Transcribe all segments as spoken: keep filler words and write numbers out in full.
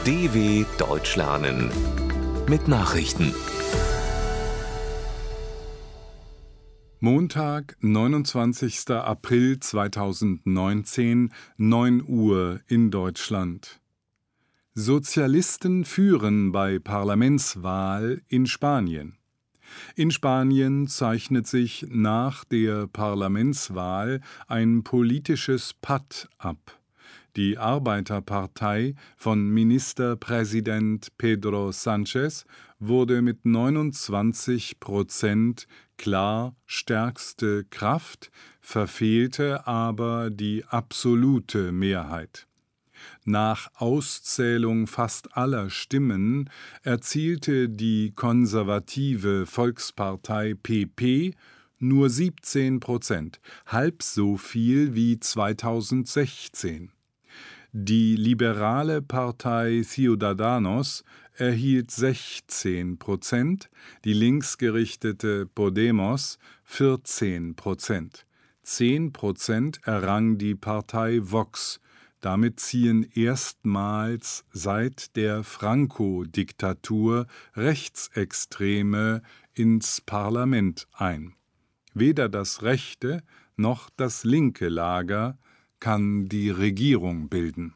D W Deutsch lernen mit Nachrichten. Montag, neunundzwanzigster April zweitausendneunzehn, neun Uhr in Deutschland. Sozialisten führen bei Parlamentswahl in Spanien. In Spanien zeichnet sich nach der Parlamentswahl ein politisches Patt ab. Die Arbeiterpartei von Ministerpräsident Pedro Sánchez wurde mit neunundzwanzig Prozent klar stärkste Kraft, verfehlte aber die absolute Mehrheit. Nach Auszählung fast aller Stimmen erzielte die konservative Volkspartei P P nur siebzehn Prozent, halb so viel wie zweitausendsechzehn. Die liberale Partei Ciudadanos erhielt sechzehn Prozent, die linksgerichtete Podemos vierzehn Prozent. zehn Prozent errang die Partei Vox. Damit ziehen erstmals seit der Franco-Diktatur Rechtsextreme ins Parlament ein. Weder das rechte noch das linke Lager kann die Regierung bilden.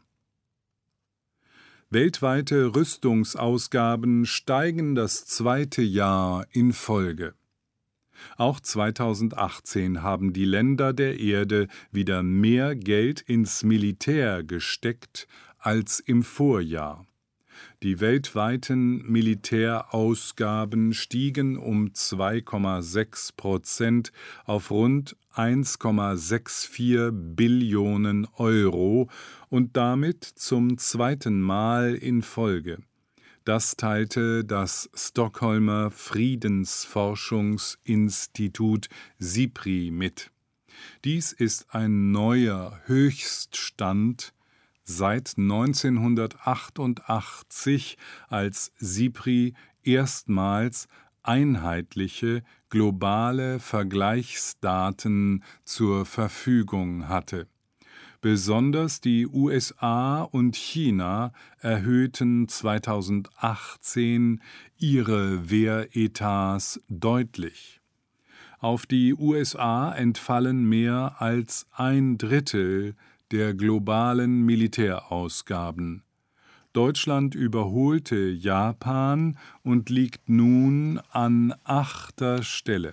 Weltweite Rüstungsausgaben steigen das zweite Jahr in Folge. Auch zweitausendachtzehn haben die Länder der Erde wieder mehr Geld ins Militär gesteckt als im Vorjahr. Die weltweiten Militärausgaben stiegen um zwei Komma sechs Prozent auf rund eins Komma vierundsechzig Billionen Euro und damit zum zweiten Mal in Folge. Das teilte das Stockholmer Friedensforschungsinstitut SIPRI mit. Dies ist ein neuer Höchststand seit neunzehnhundertachtundachtzig, als SIPRI erstmals einheitliche globale Vergleichsdaten zur Verfügung hatte. Besonders die U S A und China erhöhten zweitausendachtzehn ihre Wehretats deutlich. Auf die U S A entfallen mehr als ein Drittel der globalen Militärausgaben. Deutschland überholte Japan und liegt nun an achter Stelle.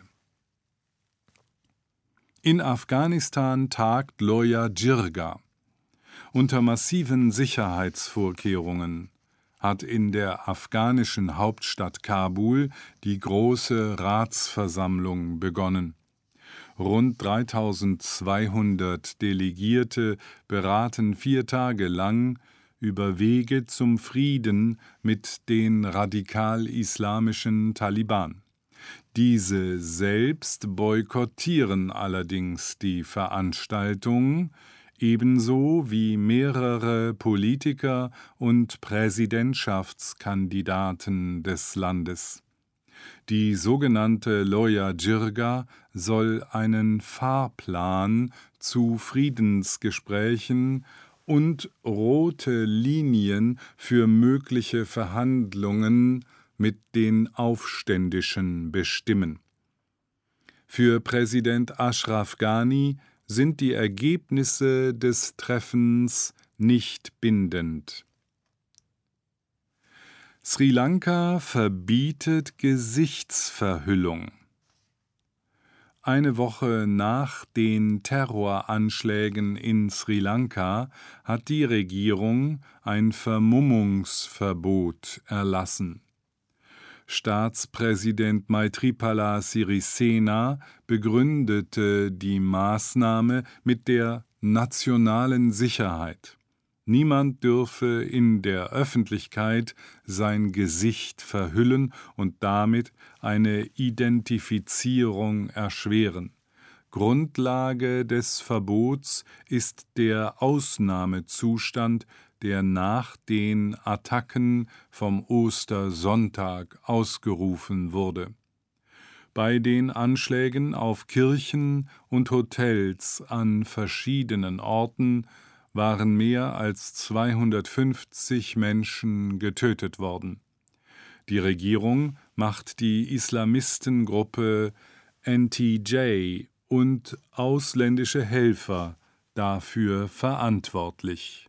In Afghanistan tagt Loya Jirga. Unter massiven Sicherheitsvorkehrungen hat in der afghanischen Hauptstadt Kabul die große Ratsversammlung begonnen. Rund dreitausendzweihundert Delegierte beraten vier Tage lang über Wege zum Frieden mit den radikal-islamischen Taliban. Diese selbst boykottieren allerdings die Veranstaltung, ebenso wie mehrere Politiker und Präsidentschaftskandidaten des Landes. Die sogenannte Loya Jirga soll einen Fahrplan zu Friedensgesprächen und rote Linien für mögliche Verhandlungen mit den Aufständischen bestimmen. Für Präsident Ashraf Ghani sind die Ergebnisse des Treffens nicht bindend. Sri Lanka verbietet Gesichtsverhüllung. Eine Woche nach den Terroranschlägen in Sri Lanka hat die Regierung ein Vermummungsverbot erlassen. Staatspräsident Maithripala Sirisena begründete die Maßnahme mit der nationalen Sicherheit. Niemand dürfe in der Öffentlichkeit sein Gesicht verhüllen und damit eine Identifizierung erschweren. Grundlage des Verbots ist der Ausnahmezustand, der nach den Attacken vom Ostersonntag ausgerufen wurde. Bei den Anschlägen auf Kirchen und Hotels an verschiedenen Orten waren mehr als zweihundertfünfzig Menschen getötet worden. Die Regierung macht die Islamistengruppe N T J und ausländische Helfer dafür verantwortlich.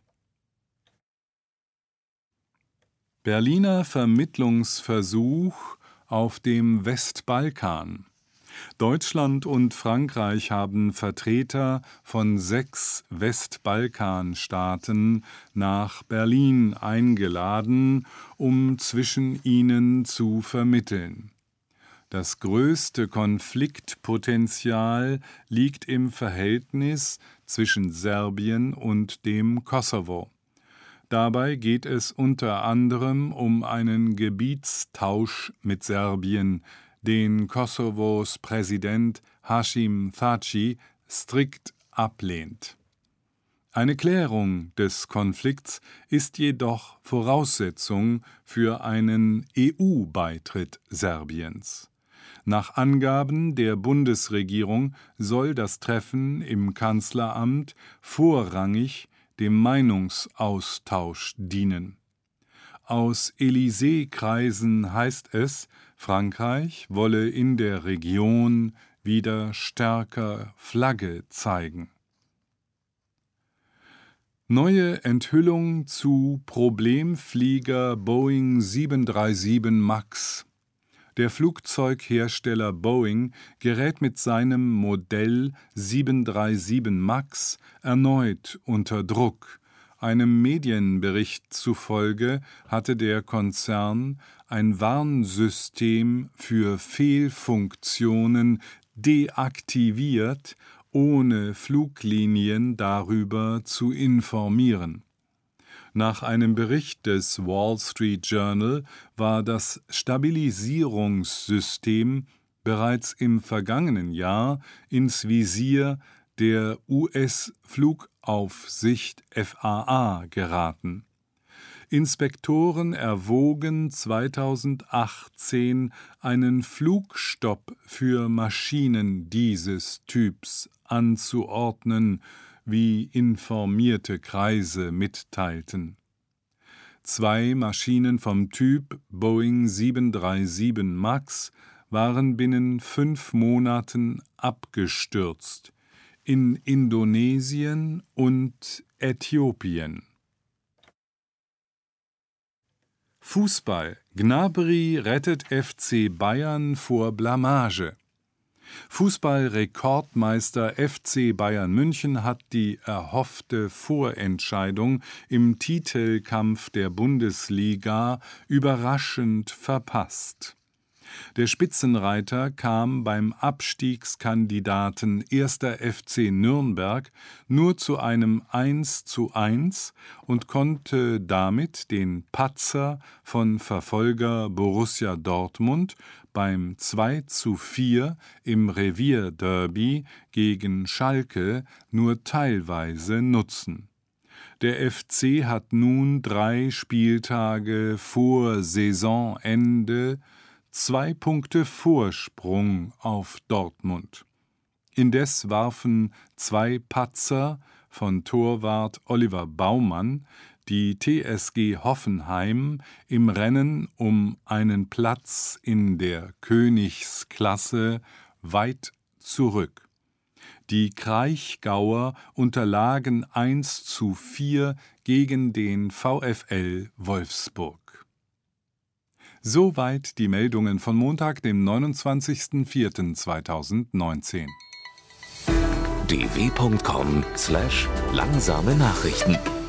Berliner Vermittlungsversuch auf dem Westbalkan. Deutschland und Frankreich haben Vertreter von sechs Westbalkanstaaten nach Berlin eingeladen, um zwischen ihnen zu vermitteln. Das größte Konfliktpotenzial liegt im Verhältnis zwischen Serbien und dem Kosovo. Dabei geht es unter anderem um einen Gebietstausch mit Serbien, den Kosovos Präsident Hashim Thaçi strikt ablehnt. Eine Klärung des Konflikts ist jedoch Voraussetzung für einen E U-Beitritt Serbiens. Nach Angaben der Bundesregierung soll das Treffen im Kanzleramt vorrangig dem Meinungsaustausch dienen. Aus Élysée-Kreisen heißt es, Frankreich wolle in der Region wieder stärker Flagge zeigen. Neue Enthüllung zu Problemflieger Boeing sieben drei sieben Max. Der Flugzeughersteller Boeing gerät mit seinem Modell sieben drei sieben Max erneut unter Druck. Einem Medienbericht zufolge hatte der Konzern ein Warnsystem für Fehlfunktionen deaktiviert, ohne Fluglinien darüber zu informieren. Nach einem Bericht des Wall Street Journal war das Stabilisierungssystem bereits im vergangenen Jahr ins Visier der U S-Flugaufsicht F A A geraten. Inspektoren erwogen zweitausendachtzehn einen Flugstopp für Maschinen dieses Typs anzuordnen, wie informierte Kreise mitteilten. Zwei Maschinen vom Typ Boeing sieben drei sieben Max waren binnen fünf Monaten abgestürzt, in Indonesien und Äthiopien. Fußball: Gnabry rettet F C Bayern vor Blamage. Fußball-Rekordmeister F C Bayern München hat die erhoffte Vorentscheidung im Titelkampf der Bundesliga überraschend verpasst. Der Spitzenreiter kam beim Abstiegskandidaten erster F C Nürnberg nur zu einem eins zu eins und konnte damit den Patzer von Verfolger Borussia Dortmund beim zwei zu vier im Revierderby gegen Schalke nur teilweise nutzen. Der F C hat nun drei Spieltage vor Saisonende zwei Punkte Vorsprung auf Dortmund. Indes warfen zwei Patzer von Torwart Oliver Baumann die T S G Hoffenheim im Rennen um einen Platz in der Königsklasse weit zurück. Die Kraichgauer unterlagen eins zu vier gegen den VfL Wolfsburg. Soweit die Meldungen von Montag, dem neunundzwanzigsten vierten zweitausendneunzehn. d w punkt com slash langsame Nachrichten